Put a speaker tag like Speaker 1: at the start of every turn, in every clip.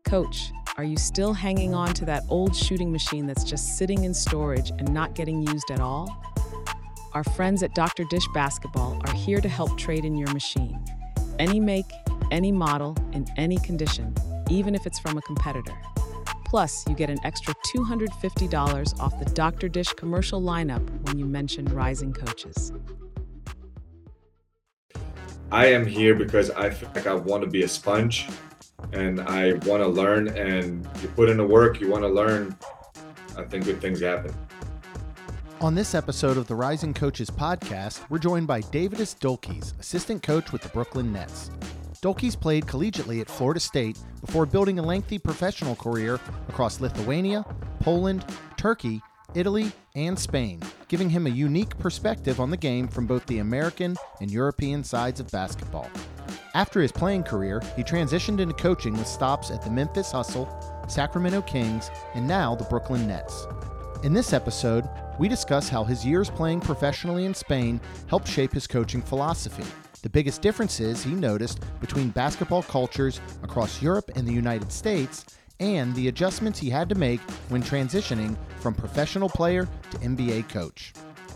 Speaker 1: Coach, are you still hanging on to that old shooting machine that's just sitting in storage and not getting used at all? Our friends at Dr. Dish Basketball are here to help trade in your machine. Any make, any model, in any condition, even if it's from a competitor. Plus, you get an extra $250 off the Dr. Dish commercial lineup when you mention Rising Coaches.
Speaker 2: I am here because I feel like I want to be a sponge and I want to learn, and you put in the work, you want to learn, I think good things happen.
Speaker 3: On this episode of the Rising Coaches podcast, we're joined by Deividas Dulkys, assistant coach with the Brooklyn Nets. Dulkys played collegiately at Florida State before building a lengthy professional career across Lithuania, Poland, Turkey, Italy, and Spain, giving him a unique perspective on the game from both the American and European sides of basketball. After his playing career, he transitioned into coaching with stops at the Memphis Hustle, Sacramento Kings, and now the Brooklyn Nets. In this episode, we discuss how his years playing professionally in Spain helped shape his coaching philosophy, the biggest differences he noticed between basketball cultures across Europe and the United States, and the adjustments he had to make when transitioning from professional player to NBA coach.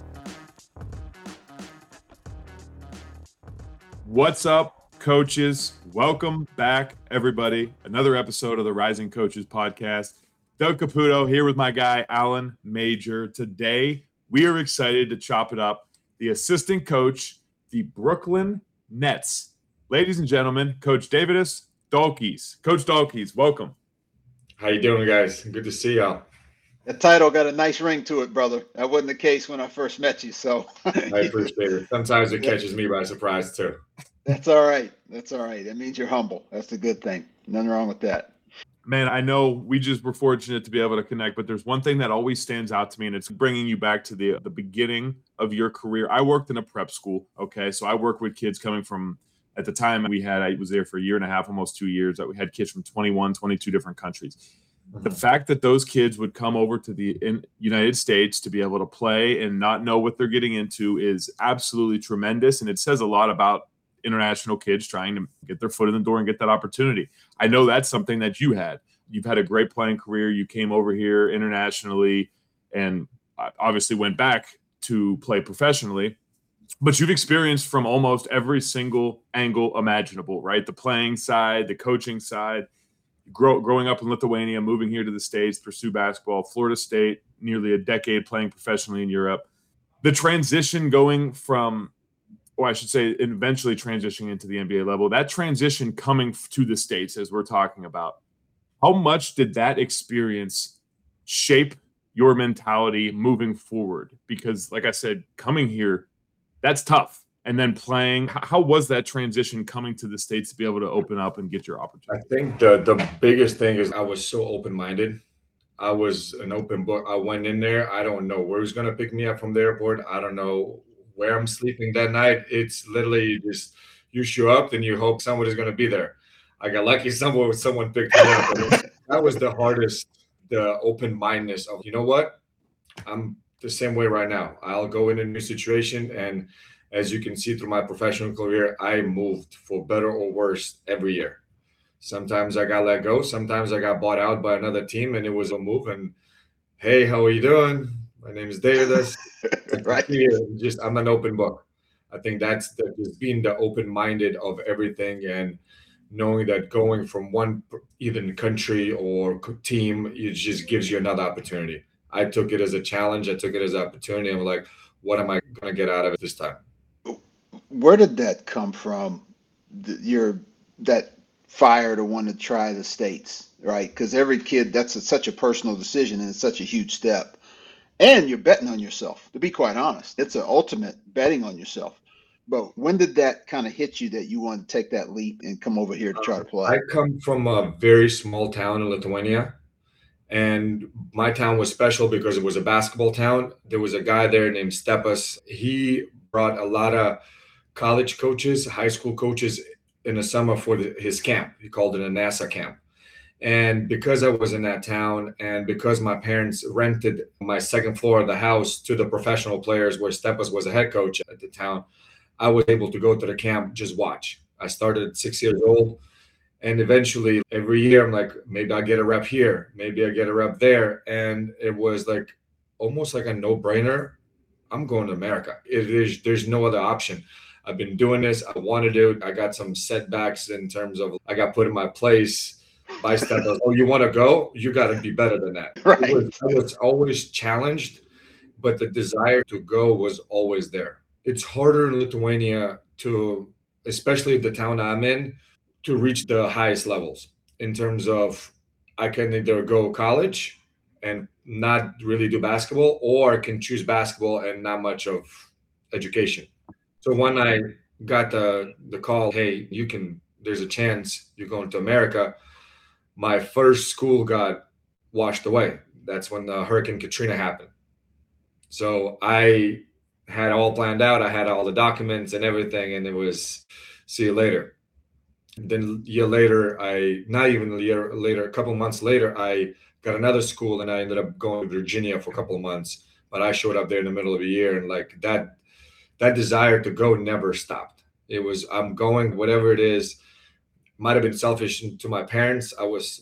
Speaker 4: What's up, coaches? Welcome back, everybody. Another episode of the Rising Coaches podcast. Doug Caputo here with my guy, Alan Major. Today, we are excited to chop it up. The assistant coach, the Brooklyn Nets. Ladies and gentlemen, Coach Deividas Dulkys. Coach Dulkys, welcome.
Speaker 2: How you doing, guys? Good to see y'all.
Speaker 5: The title got a nice ring to it, brother. That wasn't the case when I first met you, so.
Speaker 2: I appreciate it. Sometimes it catches me by surprise, too.
Speaker 5: That's all right. That's all right. That means you're humble. That's the good thing. Nothing wrong with that.
Speaker 4: Man, I know we just were fortunate to be able to connect, but there's one thing that always stands out to me, and it's bringing you back to the beginning of your career. I worked in a prep school, okay? So I worked with kids coming from, at the time I was there for a year and a half, almost 2 years. We had kids from 21, 22 different countries. Mm-hmm. The fact that those kids would come over to the United States to be able to play and not know what they're getting into is absolutely tremendous, and it says a lot about international kids trying to get their foot in the door and get that opportunity. I know that's something that you had. You've had a great playing career. You came over here internationally and obviously went back to play professionally, but you've experienced from almost every single angle imaginable, right? The playing side, the coaching side, growing up in Lithuania, moving here to the States, pursue basketball, Florida State, nearly a decade playing professionally in Europe. The transition going from, or I should say, eventually transitioning into the NBA level, that transition coming to the States, as we're talking about, how much did that experience shape your mentality moving forward? Because, like I said, coming here, that's tough. And then playing, how was that transition coming to the States to be able to open up and get your opportunity?
Speaker 2: I think the biggest thing is I was so open-minded. I was an open book. I went in there. I don't know where he's going to pick me up from the airport. I don't know where I'm sleeping that night. It's literally just you show up and you hope somebody's going to be there. I got lucky someone picked me up. That was the hardest, the open-mindedness of, you know what? I'm the same way right now. I'll go in a new situation, and as you can see through my professional career, I moved for better or worse every year. Sometimes I got let go. Sometimes I got bought out by another team, and it was a move. And, hey, how are you doing? My name is Deividas.
Speaker 5: Right.
Speaker 2: I'm an open book. I think that's just being the open-minded of everything, and knowing that going from one even country or team, it just gives you another opportunity. I took it as a challenge. I took it as an opportunity. I'm like, what am I going to get out of it this time?
Speaker 5: Where did that come from? That fire to want to try the States, right? Because every kid, that's such a personal decision, and it's such a huge step. And you're betting on yourself, to be quite honest. It's an ultimate betting on yourself. But when did that kind of hit you that you wanted to take that leap and come over here to try to play?
Speaker 2: I come from a very small town in Lithuania, and my town was special because it was a basketball town. There was a guy there named Stepas. He brought a lot of college coaches, high school coaches in the summer for his camp. He called it a NASA camp. And because I was in that town, and because my parents rented my second floor of the house to the professional players where Stepas was a head coach at the town, I was able to go to the camp, just watch. I started at 6 years old, And eventually every year I'm like, maybe I get a rep here, maybe I get a rep there. And it was like almost like a no-brainer. I'm going to America. There's no other option. I've been doing this. I want to do it. I got some setbacks in terms of I got put in my place by step. Oh, you want to go? You got to be better than that.
Speaker 5: Right.
Speaker 2: I was always challenged, but the desire to go was always there. It's harder in Lithuania to, especially the town I'm in, to reach the highest levels in terms of I can either go college and not really do basketball, or I can choose basketball and not much of education. So when I got the call, hey, there's a chance you're going to America, my first school got washed away. That's when the Hurricane Katrina happened. So I had all planned out. I had all the documents and everything, and it was see you later. Then a year later, not even a year later, a couple of months later, I got another school, and I ended up going to Virginia for a couple of months. But I showed up there in the middle of the year, and like that desire to go never stopped. It was, I'm going, whatever it is. Might have been selfish to my parents. I was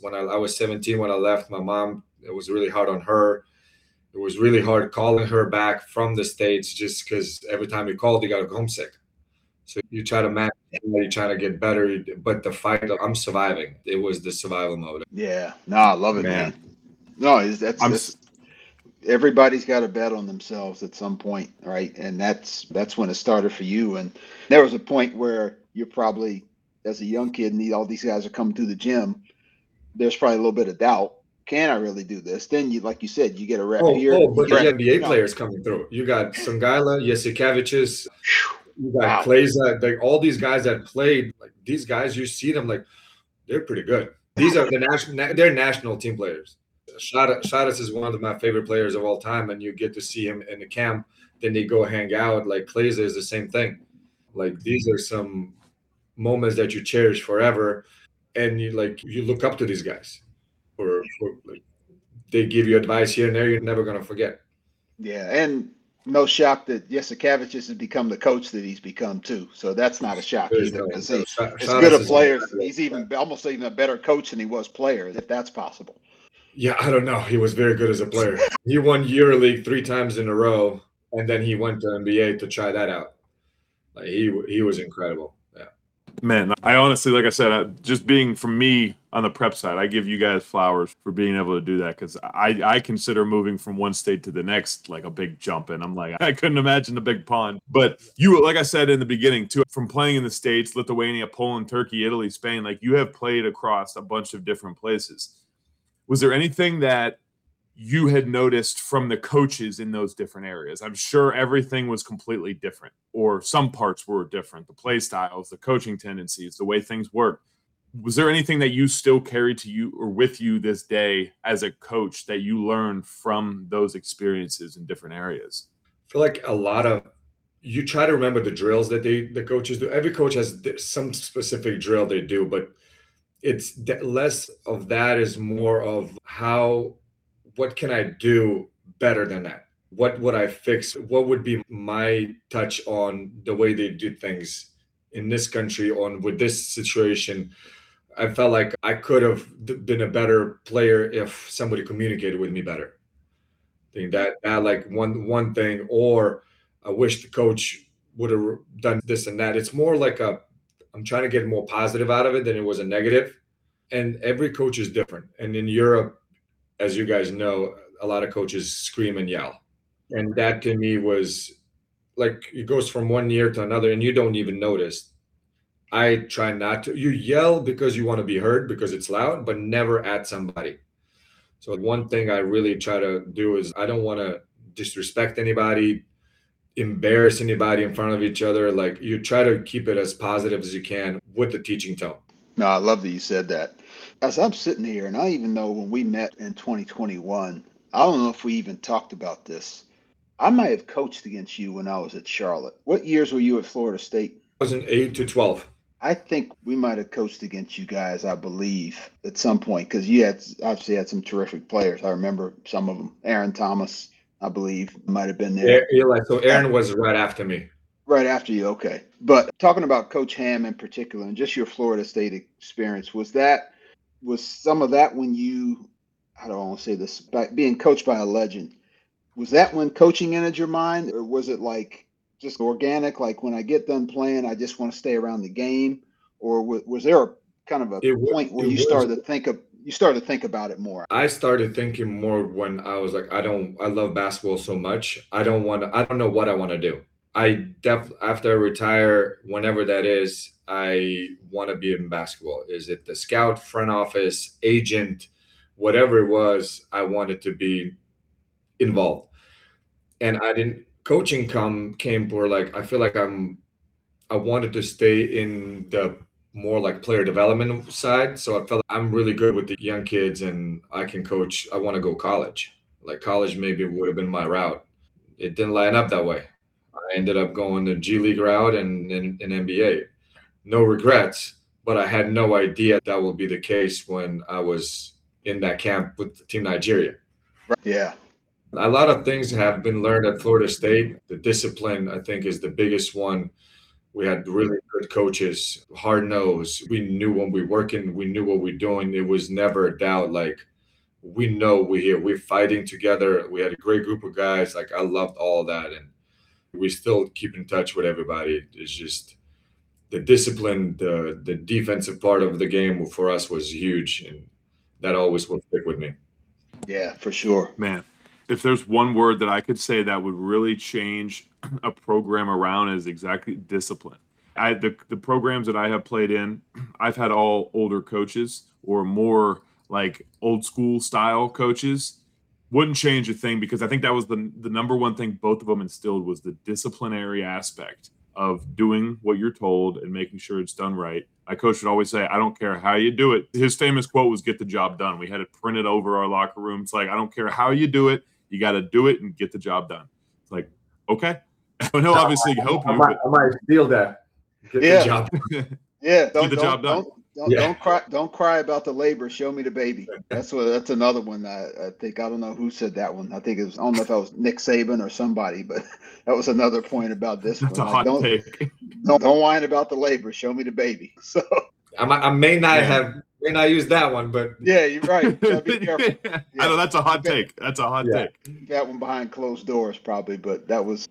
Speaker 2: 17 when I left. My mom, it was really hard on her. It was really hard calling her back from the States, just because every time you called, you got to go homesick. So you try to manage, you try to get better, but the fight, I'm surviving. It was the survival mode.
Speaker 5: Yeah. No, I love it, man. No, that's everybody's got to bet on themselves at some point, right? And that's when it started for you. And there was a point where you're probably, as a young kid, and all these guys are coming through the gym, there's probably a little bit of doubt. Can I really do this? Then you, like you said, you get a rep here.
Speaker 2: But the NBA players coming through. You got Songaila, Jasikevičius, you got Kleza, like all these guys that played. Like these guys, you see them like they're pretty good. These are they're national team players. Shadas is one of my favorite players of all time, and you get to see him in the camp. Then they go hang out. Like Kleza is the same thing. Like these are some moments that you cherish forever, and you look up to these guys. For like, they give you advice here and there, you're never gonna forget.
Speaker 5: Yeah, and no shock that Jasikevičius has become the coach that he's become too. So that's not a shock either, because he's as good a player. He's almost even a better coach than he was player, if that's possible.
Speaker 2: Yeah, I don't know. He was very good as a player. He won EuroLeague 3 times in a row, and then he went to NBA to try that out. Like he was incredible. Yeah.
Speaker 4: Man, I honestly, like I said, just being from me on the prep side, I give you guys flowers for being able to do that, because I consider moving from one state to the next like a big jump, and I'm like, I couldn't imagine the big pond. But you, like I said in the beginning too, from playing in the States, Lithuania, Poland, Turkey, Italy, Spain, like you have played across a bunch of different places. Was there anything that you had noticed from the coaches in those different areas? I'm sure everything was completely different, or some parts were different, the play styles, the coaching tendencies, the way things work. Was there anything that you still carry to you or with you this day as a coach that you learned from those experiences in different areas?
Speaker 2: I feel like you try to remember the drills that the coaches do. Every coach has some specific drill they do, but it's less of that, is more of what can I do better than that? What would I fix? What would be my touch on the way they do things in this country with this situation? I felt like I could have been a better player if somebody communicated with me better. I think that like one thing, or I wish the coach would have done this and that. It's more like I'm trying to get more positive out of it than it was a negative. And every coach is different. And in Europe, as you guys know, a lot of coaches scream and yell. And that to me was like, it goes from one year to another and you don't even notice. I try not to. You yell because you want to be heard, because it's loud, but never at somebody. So one thing I really try to do is I don't want to disrespect anybody, embarrass anybody in front of each other. Like you try to keep it as positive as you can with the teaching tone.
Speaker 5: No, I love that you said that. As I'm sitting here, and I even know when we met in 2021, I don't know if we even talked about this. I might have coached against you when I was at Charlotte. What years were you at Florida State?
Speaker 2: 2008 to 12.
Speaker 5: I think we might have coached against you guys, I believe, at some point, because you obviously had some terrific players. I remember some of them. Aaron Thomas, I believe, might have been there.
Speaker 2: Yeah, so Aaron was right after me.
Speaker 5: Right after you, okay. But talking about Coach Ham in particular, and just your Florida State experience, was some of that when you, how do I want to say this, by being coached by a legend? Was that when coaching entered your mind, or was it like just organic? Like when I get done playing, I just want to stay around the game, or was there a kind of a
Speaker 2: It was,
Speaker 5: point where
Speaker 2: it was.
Speaker 5: you started to think about it more?
Speaker 2: I started thinking more when I was like, I love basketball so much. I don't know what I want to do. After I retire, whenever that is, I want to be in basketball. Is it the scout, front office, agent, whatever it was, I wanted to be involved. And I didn't, coaching came for like, I feel like I wanted to stay in the more like player development side. So I felt like I'm really good with the young kids and I can coach. I want to go college. Like college maybe would have been my route. It didn't line up that way. I ended up going the G League route and NBA. No regrets, but I had no idea that would be the case when I was in that camp with Team Nigeria.
Speaker 5: Yeah.
Speaker 2: A lot of things have been learned at Florida State. The discipline, I think, is the biggest one. We had really good coaches, hard nose. We knew when we were working, we knew what we were doing. It was never a doubt. Like, we know we're here. We're fighting together. We had a great group of guys. Like, I loved all of that. And we still keep in touch with everybody. It's just the discipline, the defensive part of the game for us was huge. And that always will stick with me.
Speaker 5: Yeah, for sure.
Speaker 4: Man, if there's one word that I could say that would really change a program around is exactly discipline. The programs that I have played in, I've had all older coaches or more like old school style coaches. Wouldn't change a thing because I think that was the number one thing both of them instilled was the disciplinary aspect of doing what you're told and making sure it's done right. My coach would always say, I don't care how you do it. His famous quote was, get the job done. We had it printed over our locker room. It's like, I don't care how you do it. You got to do it and get the job done. It's like, okay. But he'll obviously help you.
Speaker 2: I might steal that. Get the job done.
Speaker 5: Yeah.
Speaker 4: Get the job done.
Speaker 5: Don't cry about the labor. Show me the baby. That's another one. I think, I don't know who said that one. I think I don't know if that was Nick Saban or somebody, but that was another point about this
Speaker 4: That's
Speaker 5: one.
Speaker 4: a hot take.
Speaker 5: Don't whine about the labor. Show me the baby. So
Speaker 2: I may not use that one, but
Speaker 5: yeah, you're right. Gotta be careful. Yeah.
Speaker 4: I know that's a hot take. That's a hot take.
Speaker 5: That one behind closed doors probably, but that was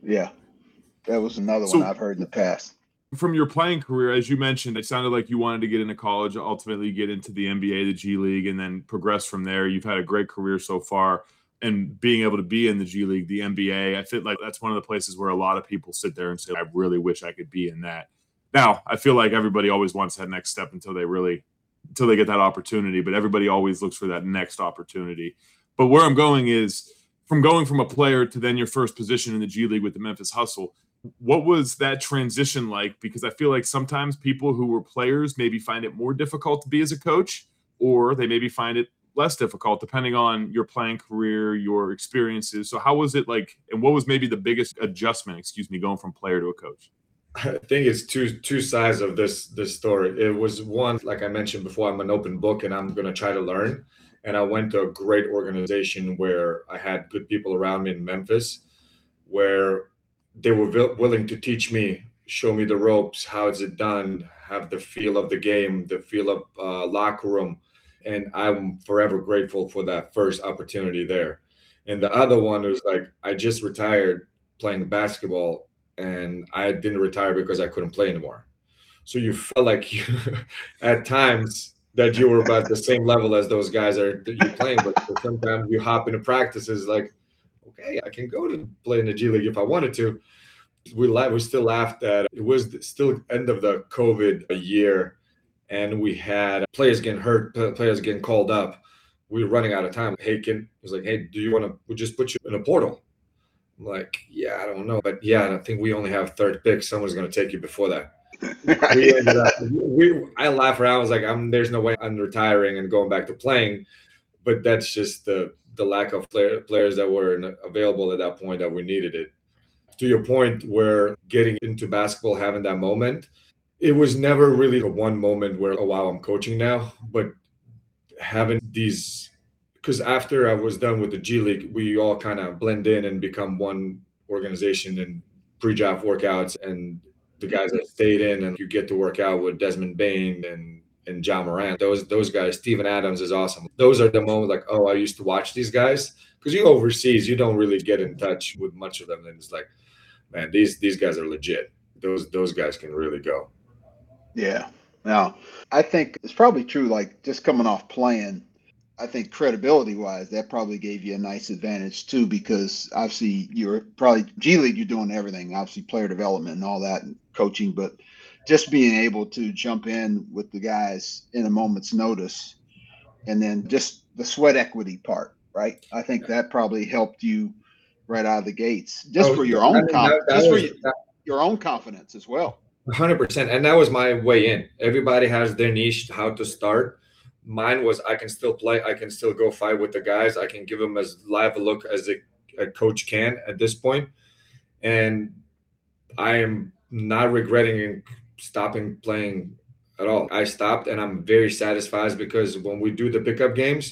Speaker 5: another one I've heard in the past.
Speaker 4: From your playing career, as you mentioned, it sounded like you wanted to get into college, ultimately get into the NBA, the G League, and then progress from there. You've had a great career so far, and being able to be in the G League, the NBA, I feel like that's one of the places where a lot of people sit there and say, I really wish I could be in that. Now, I feel like everybody always wants that next step until they get that opportunity, but everybody always looks for that next opportunity. But where I'm going is from going from a player to then your first position in the G League with the Memphis Hustle. What was that transition like? Because I feel like sometimes people who were players maybe find it more difficult to be as a coach, or they maybe find it less difficult depending on your playing career, your experiences. So how was it like, and what was maybe the biggest adjustment, going from player to a coach?
Speaker 2: I think it's two sides of this story. It was one, like I mentioned before, I'm an open book and I'm going to try to learn. And I went to a great organization where I had good people around me in Memphis, where they were willing to teach me, show me the ropes, how is it done, have the feel of the game, the feel of locker room. And I'm forever grateful for that first opportunity there. And the other one was like, I just retired playing basketball and I didn't retire because I couldn't play anymore. So you felt like at times that you were about the same level as those guys that you're playing, but sometimes you hop into practices like, okay, I can go to play in the G League if I wanted to. We still laughed at it was still end of the COVID year, and we had players getting hurt, players getting called up. We were running out of time. Haken was like, "Hey, do you want to? We'll just put you in a portal." I'm like, "Yeah, I don't know, but yeah, I think we only have third pick. Someone's going to take you before that." We ended up. I laugh around. I was like, "There's no way I'm retiring and going back to playing," but that's just the lack of players that were available at that point that we needed it. To your point, where getting into basketball, having that moment, it was never really a one moment where, oh, wow, I'm coaching now, but having these, because after I was done with the G League, we all kind of blend in and become one organization and pre-draft workouts, and the guys that stayed in, and you get to work out with Desmond Bain and John Morant. Those guys, Steven Adams is awesome. Those are the moments like, oh, I used to watch these guys, because you overseas, you don't really get in touch with much of them. And it's like, man, these guys are legit. Those guys can really go.
Speaker 5: Yeah. Now, I think it's probably true, like just coming off playing, I think credibility wise, that probably gave you a nice advantage too, because obviously you're probably G League, you're doing everything, obviously player development and all that and coaching, but just being able to jump in with the guys in a moment's notice, and then just the sweat equity part, right? I think that probably helped you right out of the gates, just for your own your own confidence as well.
Speaker 2: 100%. And that was my way in. Everybody has their niche, how to start. Mine was, I can still play. I can still go fight with the guys. I can give them as live a look as a coach can at this point. And I am not regretting stopping playing at all. I stopped, and I'm very satisfied, because when we do the pickup games,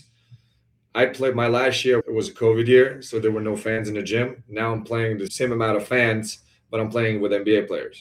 Speaker 2: I played my last year. It was a COVID year, so there were no fans in the gym. Now I'm playing the same amount of fans, but I'm playing with NBA players.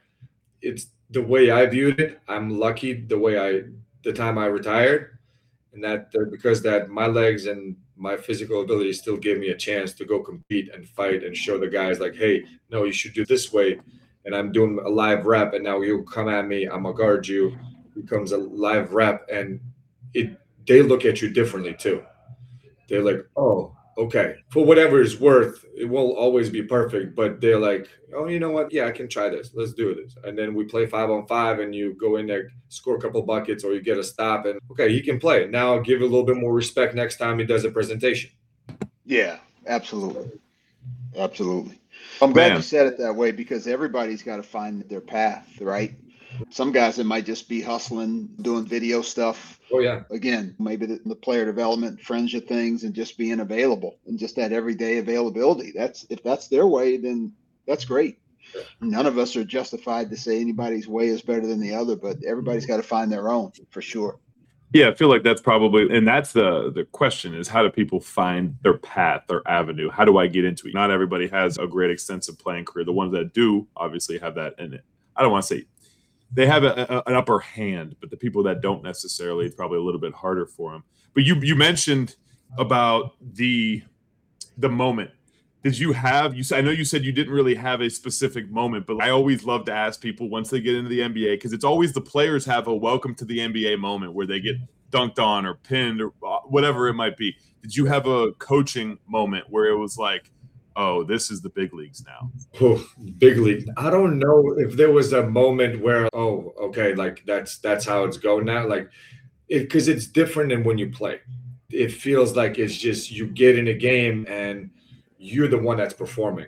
Speaker 2: It's the way I viewed it. I'm lucky the time I retired, and that because that my legs and my physical ability still gave me a chance to go compete and fight and show the guys like, hey, no, you should do this way. And I'm doing a live rep, and now you come at me, I'm gonna guard you. It becomes a live rep, and they look at you differently too. They're like, oh, okay. For whatever it's worth, it won't always be perfect, but they're like, oh, you know what? Yeah, I can try this. Let's do this. And then we play 5-on-5, and you go in there, score a couple buckets, or you get a stop, and okay, he can play. Now I'll give it a little bit more respect next time he does a presentation.
Speaker 5: Yeah, absolutely. Absolutely. I'm glad you said it that way, because everybody's got to find their path, right? Some guys that might just be hustling, doing video stuff.
Speaker 2: Oh, yeah.
Speaker 5: Again, maybe the player development fringe of things, and just being available, and just that everyday availability. If that's their way, then that's great. Yeah. None of us are justified to say anybody's way is better than the other, but everybody's got to find their own, for sure.
Speaker 4: Yeah, I feel like that's probably, and that's the question is, how do people find their path, their avenue? How do I get into it? Not everybody has a great extensive playing career. The ones that do obviously have that in it. I don't want to say they have an upper hand, but the people that don't necessarily, it's probably a little bit harder for them. But you mentioned about the moment. Did you have, I know you said you didn't really have a specific moment, but I always love to ask people once they get into the NBA, because it's always the players have a welcome to the NBA moment where they get dunked on or pinned or whatever it might be. Did you have a coaching moment where it was like, oh, this is the big leagues now?
Speaker 2: Oh, big league. I don't know if there was a moment where, oh, okay, like that's how it's going now. Like, because it's different than when you play. It feels like it's just you get in a game and you're the one that's performing.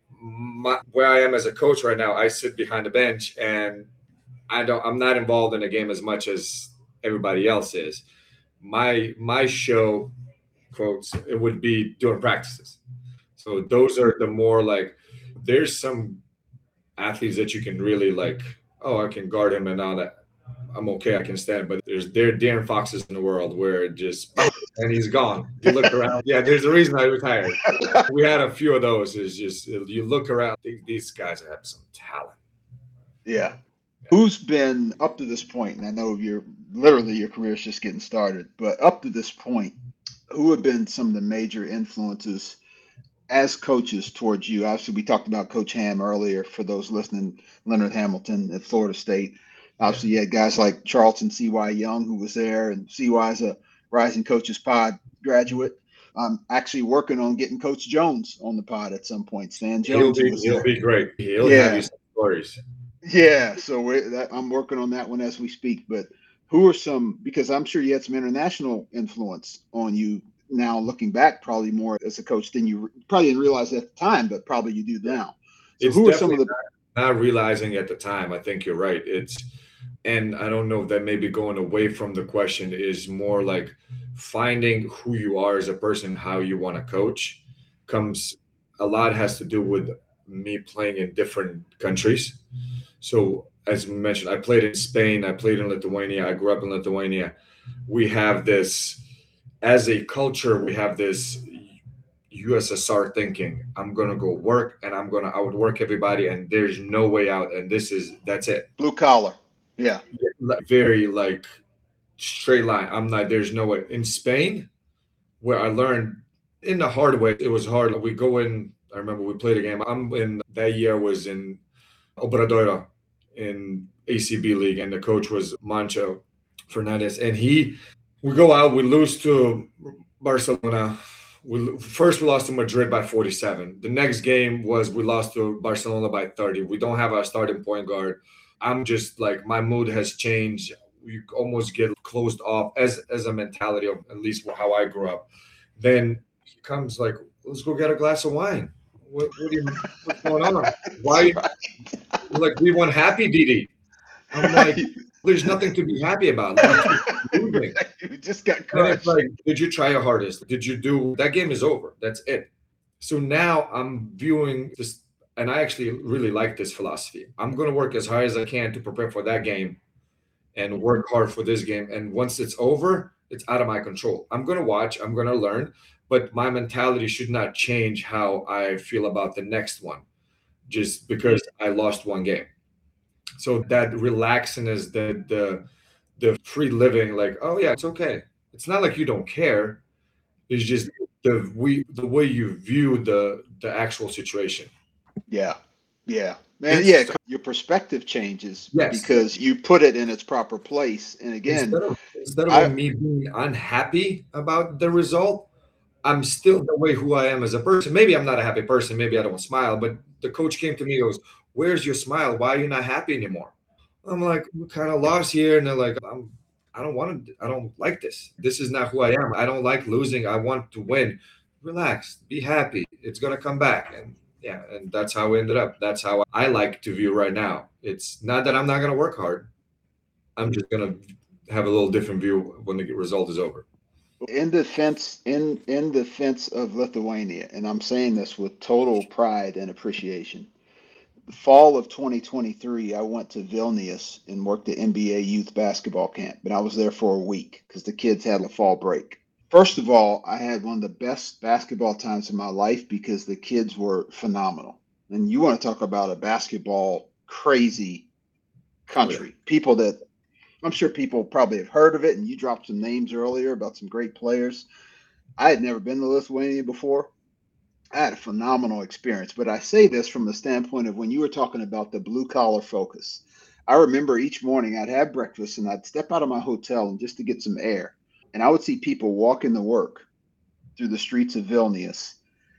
Speaker 2: Where I am as a coach right now, I sit behind the bench, and I'm not involved in the game as much as everybody else is. My show, quotes, it would be doing practices. So those are the more like, there's some athletes that you can really like, oh, I can guard him and all that. I'm okay, I can stand. But there are De'Aaron Foxes in the world where it just, and he's gone. You look around. Yeah, there's a reason I retired. We had a few of those. It's just, you look around, these guys have some talent.
Speaker 5: Yeah. Who's been up to this point, and I know your career is just getting started, but up to this point, who have been some of the major influences as coaches towards you? Obviously, we talked about Coach Ham earlier. For those listening, Leonard Hamilton at Florida State. Obviously, you had guys like Charlton C.Y. Young, who was there, and C.Y. is a Rising Coaches Pod graduate. I'm actually working on getting Coach Jones on the pod at some point. Stan Jones.
Speaker 2: He'll be great. He'll have you some stories.
Speaker 5: Yeah, so I'm working on that one as we speak. But who are some, because I'm sure you had some international influence on you now, looking back, probably more as a coach than you probably didn't realize at the time, but probably you do now. So who are some of the
Speaker 2: not realizing at the time? I think you're right. And I don't know if that maybe going away from the question is more like finding who you are as a person, how you want to coach. A lot has to do with me playing in different countries. So as mentioned, I played in Spain, I played in Lithuania, I grew up in Lithuania. We have this, as a culture, we have this, USSR thinking. I'm gonna go work and I'm gonna outwork everybody, and there's no way out. And that's it.
Speaker 5: Blue collar. Yeah.
Speaker 2: Very like straight line. I'm not. There's no way. In Spain, where I learned in the hard way, it was hard. We go in. I remember we played a game. I'm in that year was in Obradoiro in ACB league, and the coach was Mancho Fernandez, and we go out, we lose to Barcelona. We lost to Madrid by 47. The next game was we lost to Barcelona by 30. We don't have our starting point guard. I'm just like, my mood has changed. We almost get closed off as a mentality of at least how I grew up. Then he comes like, let's go get a glass of wine. What's going on? Why? Like, we won happy, Didi. I'm like, there's nothing to be happy about.
Speaker 5: You just got crushed.
Speaker 2: Like, did you try your hardest? Did you do that? Game is over. That's it. So now I'm viewing this, and I actually really like this philosophy. I'm going to work as hard as I can to prepare for that game and work hard for this game. And once it's over, it's out of my control. I'm going to watch, I'm going to learn, but my mentality should not change how I feel about the next one just because I lost one game. So that relaxingness, the free living, like, oh yeah, it's okay. It's not like you don't care. It's just the way you view the actual situation.
Speaker 5: Yeah. Man, yeah, your perspective changes because you put it in its proper place. And again,
Speaker 2: instead of me being unhappy about the result, I'm still the way who I am as a person. Maybe I'm not a happy person. Maybe I don't smile. But the coach came to me and goes, "Where's your smile? Why are you not happy anymore?" I'm like, we're kind of lost here. And they're like, I don't like this. This is not who I am. I don't like losing. I want to win. Relax, be happy. It's going to come back. And yeah, and that's how we ended up. That's how I like to view right now. It's not that I'm not going to work hard. I'm just going to have a little different view when the result is over.
Speaker 5: In defense of Lithuania, and I'm saying this with total pride and appreciation, the fall of 2023, I went to Vilnius and worked at NBA youth basketball camp, and I was there for a week because the kids had a fall break. First of all, I had one of the best basketball times of my life because the kids were phenomenal. And you want to talk about a basketball crazy country. People that I'm sure people probably have heard of it, and you dropped some names earlier about some great players. I had never been to Lithuania before. I had a phenomenal experience, but I say this from the standpoint of when you were talking about the blue collar focus. I remember each morning I'd have breakfast and I'd step out of my hotel and just to get some air. And I would see people walking to work through the streets of Vilnius.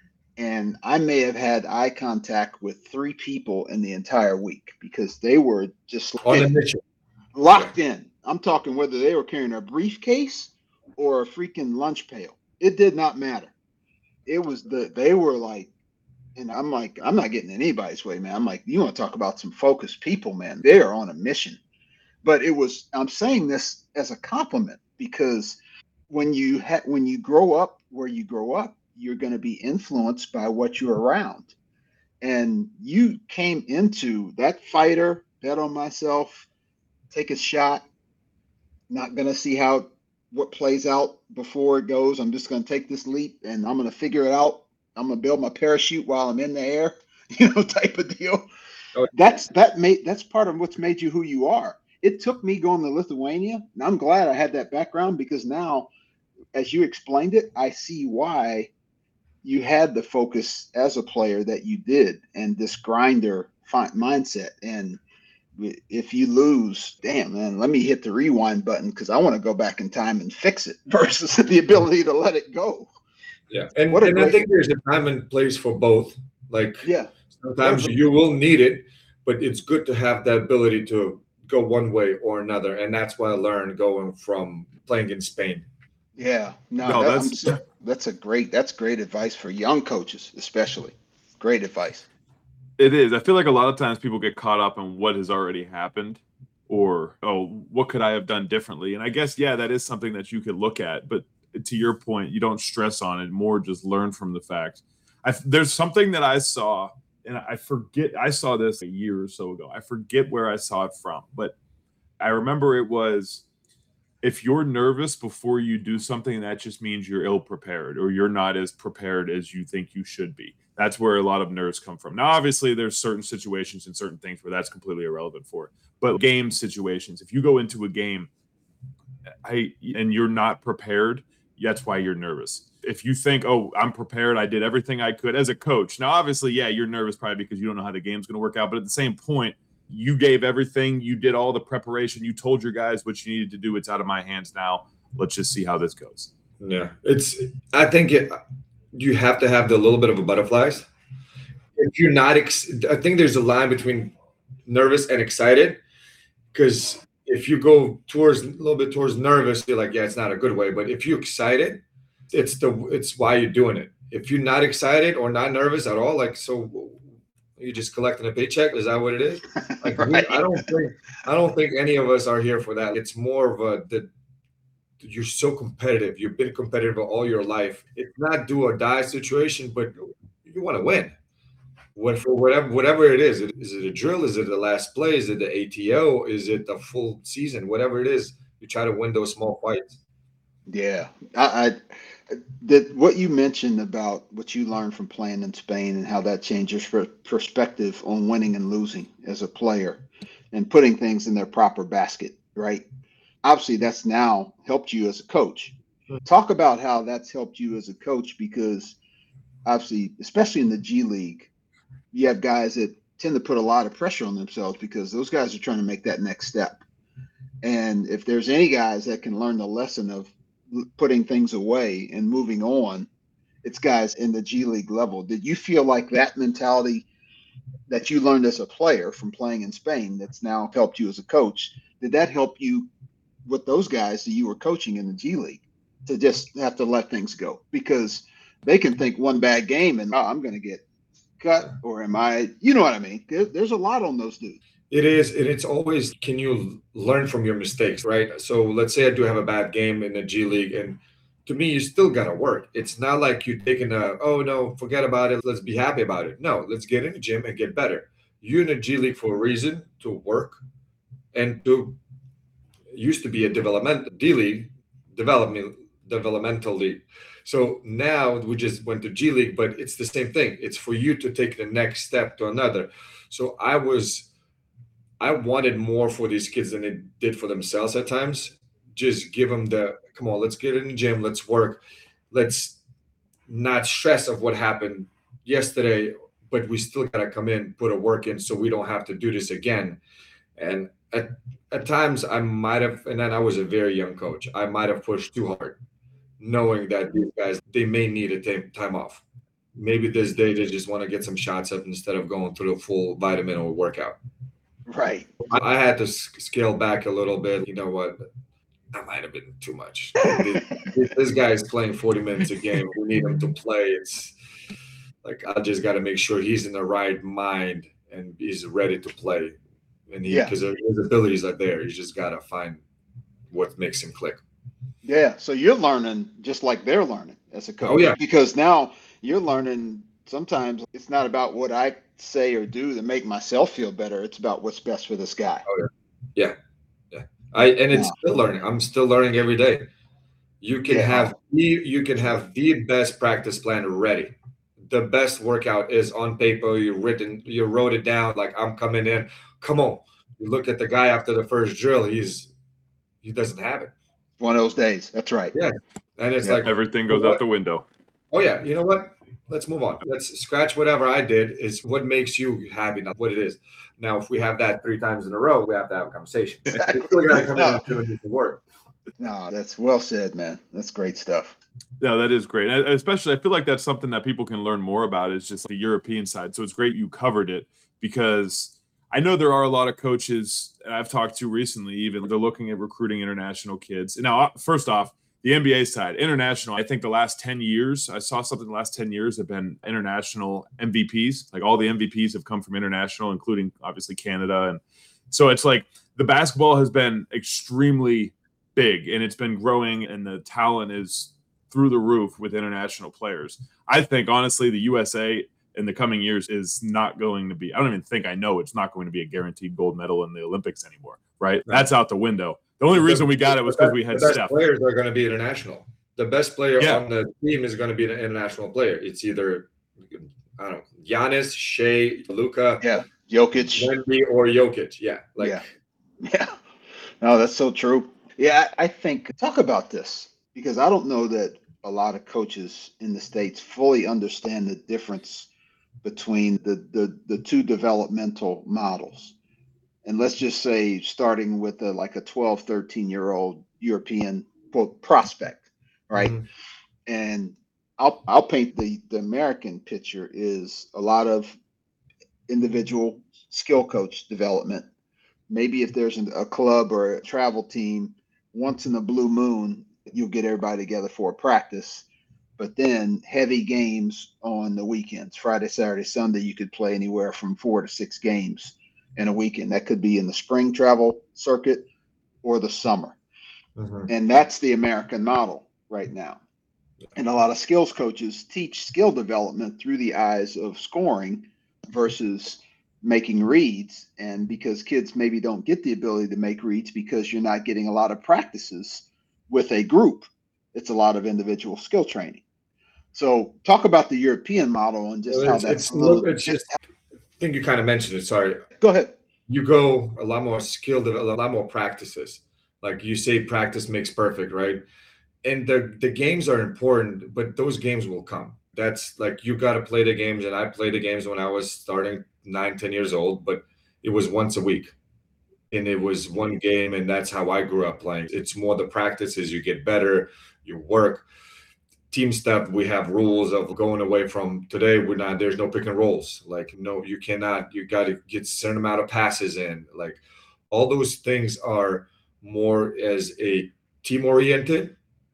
Speaker 5: And I may have had eye contact with 3 people in the entire week because they were just
Speaker 2: on a mission.
Speaker 5: Locked in. I'm talking whether they were carrying a briefcase or a freaking lunch pail. It did not matter. It was they were like, and I'm like, I'm not getting in anybody's way, man. I'm like, you want to talk about some focused people, man. They are on a mission. But I'm saying this as a compliment because when you grow up where you grow up, you're going to be influenced by what you're around. And you came into that fighter, bet on myself, take a shot, not going to see what plays out before it goes. I'm just going to take this leap and I'm going to figure it out. I'm going to build my parachute while I'm in the air, type of deal. That's part of what's made you who you are. It took me going to Lithuania, and I'm glad I had that background because now, as you explained it, I see why you had the focus as a player that you did and this grinder mindset. And if you lose, damn, man, let me hit the rewind button because I want to go back in time and fix it versus the ability to let it go.
Speaker 2: Yeah. And I think there's a time and place for both. Like, sometimes you will need it, but it's good to have the ability to go one way or another. And that's what I learned going from playing in Spain.
Speaker 5: Yeah. That's great advice for young coaches, especially. Great advice.
Speaker 4: It is. I feel like a lot of times people get caught up in what has already happened or, what could I have done differently? And I guess, that is something that you could look at. But to your point, you don't stress on it, more just learn from the fact. There's something that I saw, and I forget, I saw this a year or so ago. I forget where I saw it from, but I remember it was if you're nervous before you do something, that just means you're ill prepared or you're not as prepared as you think you should be. That's where a lot of nerves come from. Now, obviously, there's certain situations and certain things where that's completely irrelevant for. But game situations, if you go into a game and you're not prepared, that's why you're nervous. If you think, oh, I'm prepared, I did everything I could as a coach. Now, obviously, yeah, you're nervous probably because you don't know how the game's going to work out. But at the same point, you gave everything. You did all the preparation. You told your guys what you needed to do. It's out of my hands now. Let's just see how this goes.
Speaker 2: Yeah, I think you have to have the little bit of a butterflies. If you're not, I think there's a line between nervous and excited, because if you go a little bit towards nervous, you're like, yeah, it's not a good way. But if you're excited, it's why you're doing it. If you're not excited or not nervous at all, like, so you're just collecting a paycheck, is that what it is? Like,
Speaker 5: Right.
Speaker 2: I don't think any of us are here for that. It's more of you're so competitive. You've been competitive all your life. It's not do or die situation, but you want to win. Whatever it is. Is it a drill? Is it the last play? Is it the ATO? Is it the full season? Whatever it is, you try to win those small fights.
Speaker 5: Yeah, what you mentioned about what you learned from playing in Spain and how that changes your perspective on winning and losing as a player and putting things in their proper basket, right? Obviously, that's now helped you as a coach. Talk about how that's helped you as a coach, because obviously, especially in the G League, you have guys that tend to put a lot of pressure on themselves because those guys are trying to make that next step. And if there's any guys that can learn the lesson of putting things away and moving on, it's guys in the G League level. Did you feel like that mentality that you learned as a player from playing in Spain that's now helped you as a coach, did that help you with those guys that you were coaching in the G League to just have to let things go? Because they can think one bad game and, oh, I'm going to get cut, or am I, you know what I mean? There's a lot on those dudes.
Speaker 2: It is, and it's always, can you learn from your mistakes, right? So let's say I do have a bad game in the G League, and to me, you still got to work. It's not like you're taking oh, no, forget about it, let's be happy about it. No, let's get in the gym and get better. You're in the G League for a reason, to work, and to used to be a developmental league. So now we just went to G League, but it's the same thing. It's for you to take the next step to another. So I wanted more for these kids than they did for themselves at times. Just give them come on, let's get in the gym, let's work. Let's not stress of what happened yesterday, but we still got to come in, put a work in so we don't have to do this again. And at times I might have, and then I was a very young coach, I might have pushed too hard, knowing that these guys, they may need a time off. Maybe this day they just want to get some shots up instead of going through the full vitamin or workout.
Speaker 5: Right.
Speaker 2: I had to scale back a little bit. You know what? That might have been too much. This guy is playing 40 minutes a game. We need him to play. It's like, I just got to make sure he's in the right mind and he's ready to play. And because his abilities are there. You just got to find what makes him click.
Speaker 5: Yeah. So you're learning just like they're learning as a coach.
Speaker 2: Oh, yeah.
Speaker 5: Because now you're learning, sometimes it's not about what I say or do to make myself feel better. It's about what's best for this guy.
Speaker 2: Oh, yeah. It's still learning. I'm still learning every day. You can have the best practice plan ready. The best workout is on paper. You wrote it down. Like, I'm coming in. Come on. You look at the guy after the first drill. He doesn't have it.
Speaker 5: One of those days. That's right.
Speaker 2: Yeah. And it's like
Speaker 4: everything goes out the window.
Speaker 2: Oh yeah. You know what? Let's move on. Let's scratch whatever I did. Is what makes you happy, not what it is. Now, if we have that 3 times in a row, we have to have a conversation.
Speaker 5: Exactly.
Speaker 2: We still got to come in and do the work.
Speaker 5: No, that's well said, man. That's great stuff.
Speaker 4: Yeah, that is great. Especially, I feel like that's something that people can learn more about, is just the European side. So it's great you covered it, because I know there are a lot of coaches I've talked to recently, even they're looking at recruiting international kids. And now, first off, the NBA side, international, I think the last 10 years, I saw something the last 10 years have been international MVPs. Like, all the MVPs have come from international, including obviously Canada. And so it's like the basketball has been extremely big and it's been growing, and the talent is through the roof with international players. I think, honestly, the USA in the coming years is not going to be, I don't even think, I know it's not going to be a guaranteed gold medal in the Olympics anymore, right? That's out the window. The only reason we got it was because we had
Speaker 2: the best
Speaker 4: Steph.
Speaker 2: players are going to be international. The best player
Speaker 4: Yeah.
Speaker 2: on the team is going to be an international player. It's either, I don't know, Giannis, Shea, Luka,
Speaker 5: Yeah, Jokic.
Speaker 2: Wemby, or Jokic. Yeah,
Speaker 5: Yeah. No, that's so true. Yeah, I think talk about this because I don't know that a lot of coaches in the States fully understand the difference between the two developmental models. And let's just say starting with like a 12, 13-year-old European quote prospect, right?
Speaker 2: Mhm.
Speaker 5: And I'll paint the American picture is a lot of individual skill coach development. Maybe if there's a club or a travel team, once in a blue moon, you'll get everybody together for a practice. But then heavy games on the weekends, Friday, Saturday, Sunday, you could play anywhere from 4 to 6 games in a weekend. That could be in the spring travel circuit or the summer.
Speaker 2: Mhm.
Speaker 5: And that's the American model right now. And a lot of skills coaches teach skill development through the eyes of scoring versus making reads. And because kids maybe don't get the ability to make reads because you're not getting a lot of practices with a group, it's a lot of individual skill training. So talk about the European model and just
Speaker 2: Well,
Speaker 5: how that's a little.
Speaker 2: it's just, I think you kind of mentioned it. Sorry.
Speaker 5: Go ahead.
Speaker 2: You go a lot more skilled, a lot more practices. Like you say, practice makes perfect, right? And the games are important, but those games will come. That's like you got to play the games, and I played the games when I was starting 9, 10 years old, but it was once a week, and it was one game, and that's how I grew up playing. It's more the practices, you get better, you work. Team stuff, we have rules of going away from today. There's no pick and rolls. Like, no, you cannot, you got to get a certain amount of passes in. Like, all those things are more as a team oriented,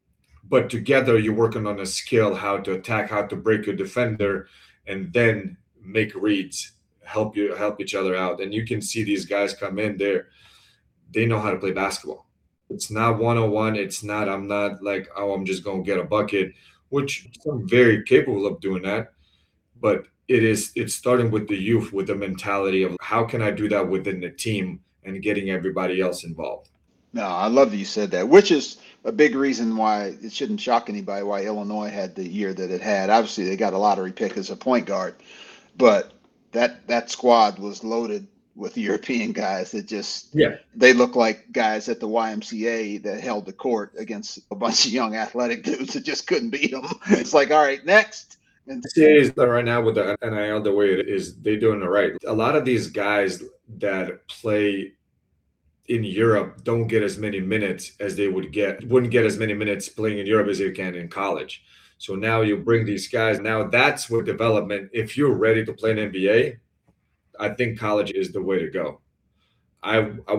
Speaker 2: but together you're working on a skill, how to attack, how to break your defender, and then make reads, help each other out. And you can see these guys come in there, they know how to play basketball. It's not 101. It's not, I'm not like, oh, I'm just going to get a bucket, which I'm very capable of doing that. But it's starting with the youth, with the mentality of how can I do that within the team and getting everybody else involved.
Speaker 5: No, I love that you said that, which is a big reason why it shouldn't shock anybody why Illinois had the year that it had. Obviously, they got a lottery pick as a point guard, but that squad was loaded with European guys that just they look like guys at the YMCA that held the court against a bunch of young athletic dudes that just couldn't beat them. It's like, all right, next.
Speaker 2: And is right now with the NIL the way it is, they're doing it right. A lot of these guys that play in Europe don't get as many minutes as they wouldn't get as many minutes playing in Europe as they can in college. So now you bring these guys. Now that's where development. If you're ready to play an NBA, I think college is the way to go. I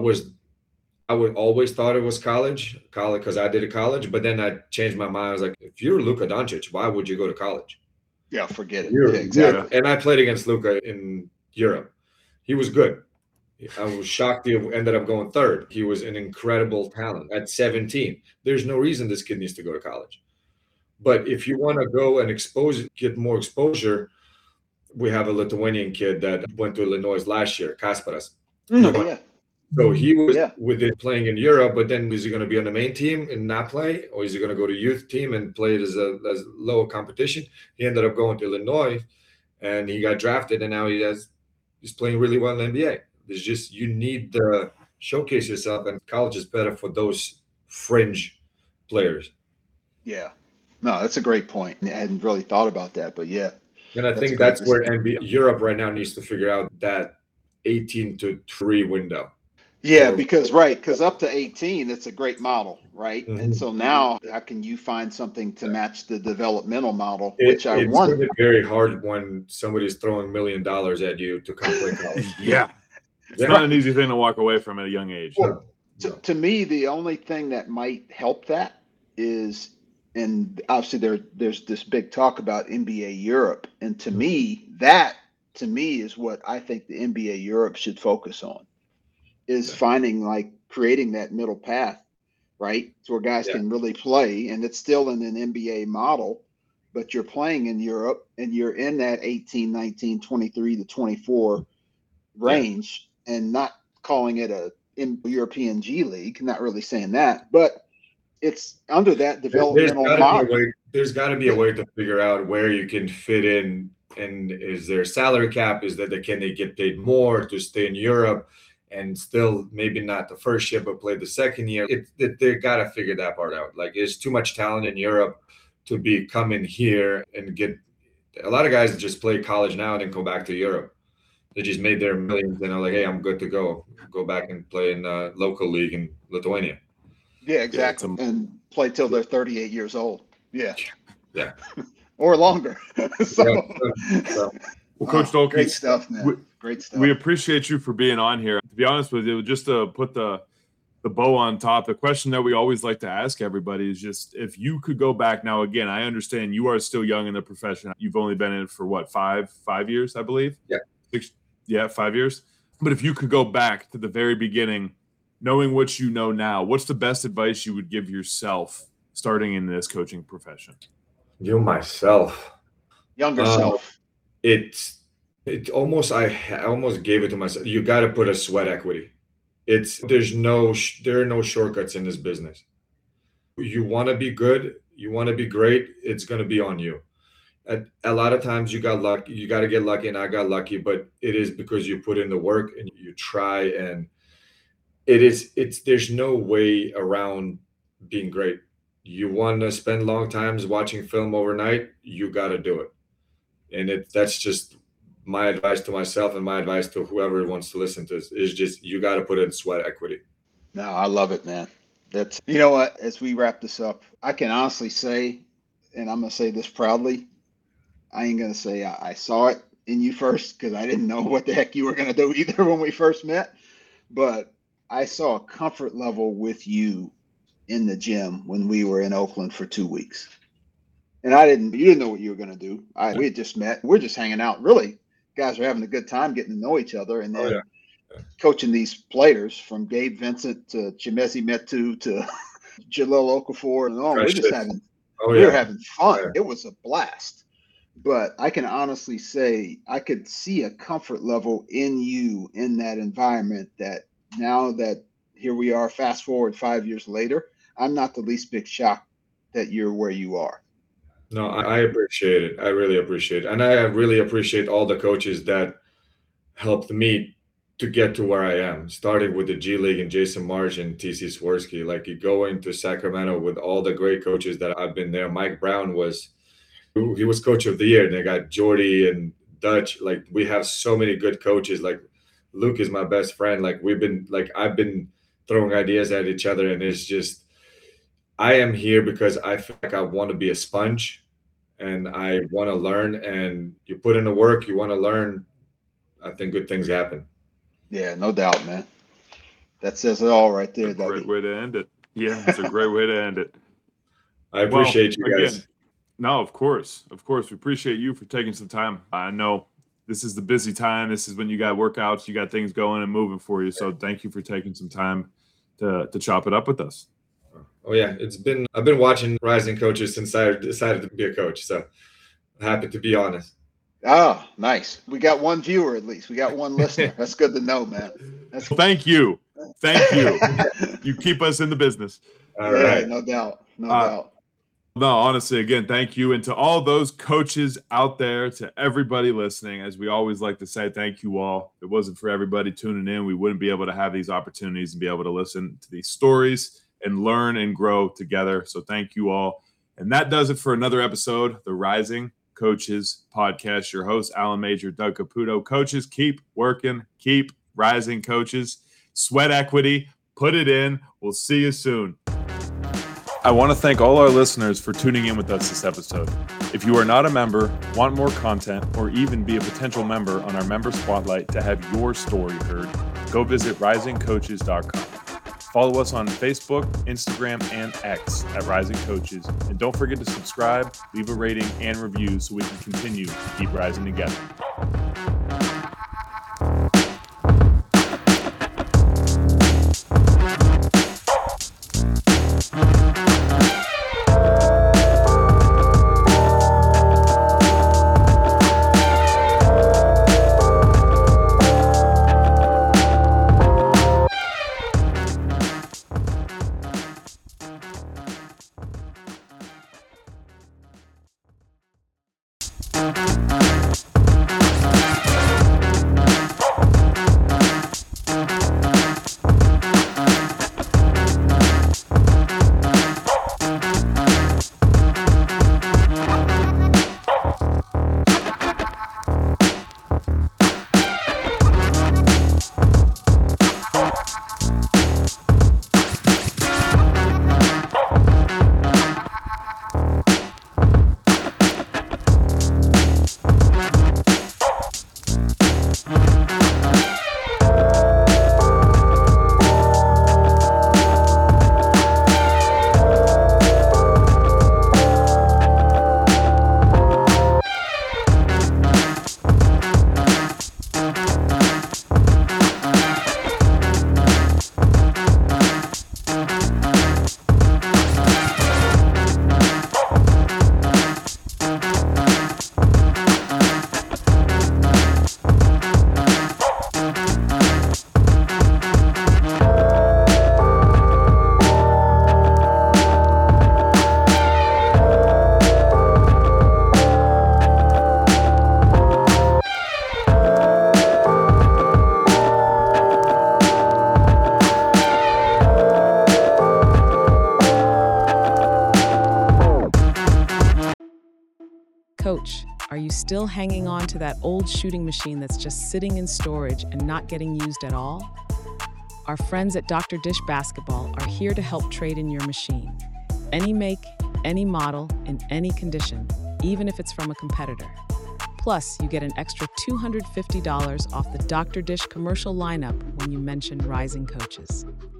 Speaker 2: would always thought it was college because I did a college, but then I changed my mind. I was like, if you're Luka Doncic, why would you go to college?
Speaker 5: Yeah, forget it. Yeah, exactly.
Speaker 2: And I played against Luka in Europe. He was good. I was shocked he ended up going third. He was an incredible talent at 17. There's no reason this kid needs to go to college. But if you want to go and get more exposure, we have a Lithuanian kid that went to Illinois last year, Kasparas.
Speaker 5: Yeah.
Speaker 2: So he was with it playing in Europe, but then is he going to be on the main team and not play? Or is he going to go to youth team and play it as lower competition? He ended up going to Illinois and he got drafted, and now he's playing really well in the NBA. It's just you need to showcase yourself, and college is better for those fringe players.
Speaker 5: Yeah. No, that's a great point. I hadn't really thought about that, but yeah.
Speaker 2: And I think that's where NBA Europe right now needs to figure out that 18 to 3 window.
Speaker 5: Yeah, because up to 18, it's a great model, right? Mm-hmm. And so now, how can you find something to match the developmental model, which I want?
Speaker 2: It's very hard when somebody's throwing $1 million at you to come play college.
Speaker 4: Yeah. It's not an easy thing to walk away from at a young age.
Speaker 5: Well, to me, the only thing that might help that is, and obviously there's this big talk about NBA Europe. And to me is what I think the NBA Europe should focus on, is finding, like, creating that middle path, right? So where guys can really play, and it's still in an NBA model, but you're playing in Europe and you're in that 18, 19, 23 to 24 range, and not calling it a in European G League. Not really saying that, but it's under that
Speaker 2: There's
Speaker 5: developmental
Speaker 2: got to be a
Speaker 5: model.
Speaker 2: way. There's got to be a way to figure out where you can fit in. And is there a salary cap? Is that can they get paid more to stay in Europe and still maybe not the first year but play the second year? They got to figure that part out. Like, there's too much talent in Europe to be coming here and get. A lot of guys that just play college now and then go back to Europe. They just made their millions and are like, hey, I'm good to go. Go back and play in local league in Lithuania.
Speaker 5: Yeah, exactly. And play till they're 38 years old. Yeah.
Speaker 2: Yeah.
Speaker 5: Or longer. So,
Speaker 4: well, Coach Dolkey,
Speaker 5: great stuff, man. Great stuff.
Speaker 4: We appreciate you for being on here. To be honest with you, just to put the bow on top, the question that we always like to ask everybody is just, if you could go back now, again, I understand you are still young in the profession. You've only been in it for what, five years, I believe?
Speaker 2: Yeah.
Speaker 4: 5 years. But if you could go back to the very beginning, knowing what you know now, what's the best advice you would give yourself starting in this coaching profession?
Speaker 2: You myself.
Speaker 5: Younger self.
Speaker 2: It's almost, I almost gave it to myself. You got to put a sweat equity. There are no shortcuts in this business. You want to be good, you want to be great, it's going to be on you. A lot of times you got lucky, you got to get lucky, and I got lucky, but it is because you put in the work and you try, and there's no way around being great. You want to spend long times watching film overnight, you got to do it. And that's just my advice to myself and my advice to whoever wants to listen to this is just, you got to put in sweat equity.
Speaker 5: No, I love it, man. You know what, as we wrap this up, I can honestly say, and I'm going to say this proudly, I ain't going to say I saw it in you first, because I didn't know what the heck you were going to do either when we first met, but I saw a comfort level with you in the gym when we were in Oakland for 2 weeks. And you didn't know what you were going to do. We had just met. We're just hanging out. Really, guys are having a good time getting to know each other. And then coaching these players from Gabe Vincent to Chimezie Metu to Jahlil Okafor and on. We were having fun. Yeah. It was a blast. But I can honestly say I could see a comfort level in you in that environment that now that here we are, fast forward 5 years later, I'm not the least bit shocked that you're where you are.
Speaker 2: No, I appreciate it. I really appreciate it. And I really appreciate all the coaches that helped me to get to where I am, starting with the G League and Jason Marsh and TC Swirsky. Like, you go into Sacramento with all the great coaches that I've been there. Mike Brown was coach of the year. And they got Jordy and Dutch. Like, we have so many good coaches. Like, Luke is my best friend. Like, I've been throwing ideas at each other, and it's just, I am here because I feel like I want to be a sponge and I want to learn, and you put in the work, you want to learn, I think good things happen.
Speaker 5: Yeah, no doubt, man. That says it all right there.
Speaker 4: Great way to end it. Yeah, it's a great way to end it.
Speaker 2: I appreciate you guys.
Speaker 4: Again, no, of course. We appreciate you for taking some time. I know this is the busy time. This is when you got workouts, you got things going and moving for you. So thank you for taking some time to chop it up with us.
Speaker 2: Oh yeah, I've been watching Rising Coaches since I decided to be a coach. So happy to be honest.
Speaker 5: Oh, nice. We got one viewer at least. We got one listener. That's good to know, man.
Speaker 4: Thank you. You keep us in the business.
Speaker 2: All right.
Speaker 5: No doubt. No doubt.
Speaker 4: No, honestly, again, thank you. And to all those coaches out there, to everybody listening, as we always like to say, thank you all. If it wasn't for everybody tuning in, we wouldn't be able to have these opportunities and be able to listen to these stories and learn and grow together. So thank you all. And that does it for another episode, the Rising Coaches Podcast. Your host, Alan Major, Doug Caputo. Coaches, keep working, keep rising, coaches. Sweat equity, put it in. We'll see you soon. I want to thank all our listeners for tuning in with us this episode. If you are not a member, want more content, or even be a potential member on our member spotlight to have your story heard, go visit risingcoaches.com. Follow us on Facebook, Instagram, and X at Rising Coaches. And don't forget to subscribe, leave a rating, and review so we can continue to keep rising together.
Speaker 1: Coach, are you still hanging on to that old shooting machine that's just sitting in storage and not getting used at all? Our friends at Dr. Dish Basketball are here to help trade in your machine. Any make, any model, in any condition, even if it's from a competitor. Plus, you get an extra $250 off the Dr. Dish commercial lineup when you mention Rising Coaches.